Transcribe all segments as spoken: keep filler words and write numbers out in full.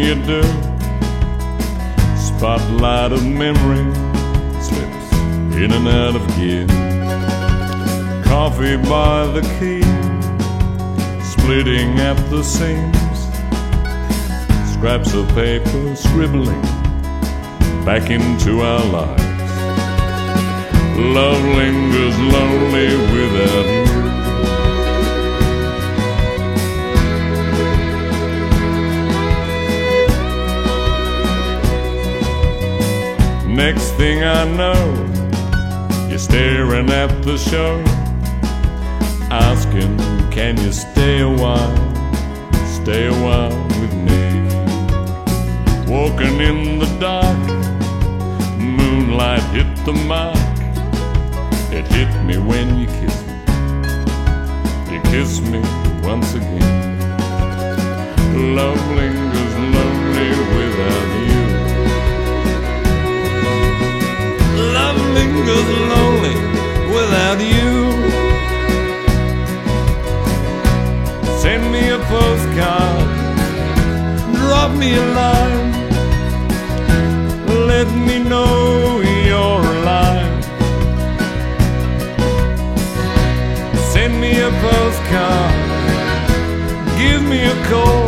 you do. Spotlight of memory slips in and out of gear. Coffee by the key, splitting at the seams. Scraps of paper scribbling back into our lives. Love lingers lonely without you. Next thing I know, you're staring at the show, asking, can you stay a while, stay a while with me? Walking in the dark, moonlight hit the mark. It hit me when you kissed me, you kissed me once again. Love lingers lonely without you. Love lingers lonely without you. Send me a postcard, drop me a line, let me know you're alive. Send me a postcard, give me a call.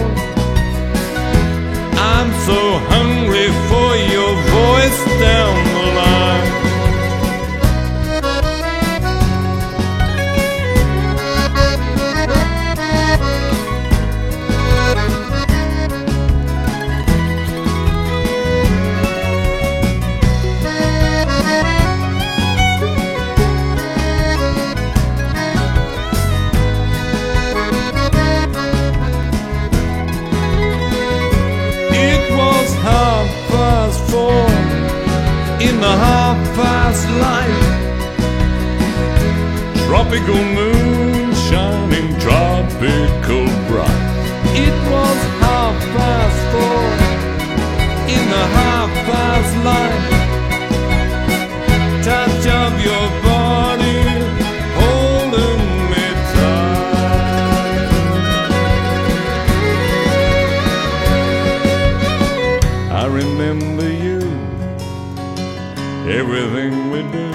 I'm so hungry for your voice down the line. In the half-past light, tropical moon shining tropical bright. It was half-past four in the half-past light. Touch of your body holding me tight. I remember you, everything we do.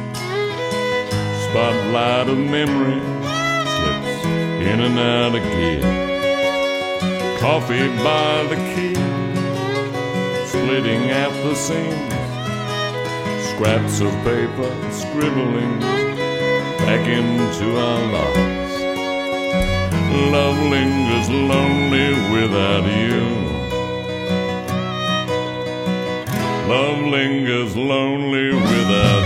Spotlight of memory slips in and out of gear. Coffee by the key, splitting at the seams. Scraps of paper scribbling back into our lives. Love lingers lonely without you. Love lingers lonely without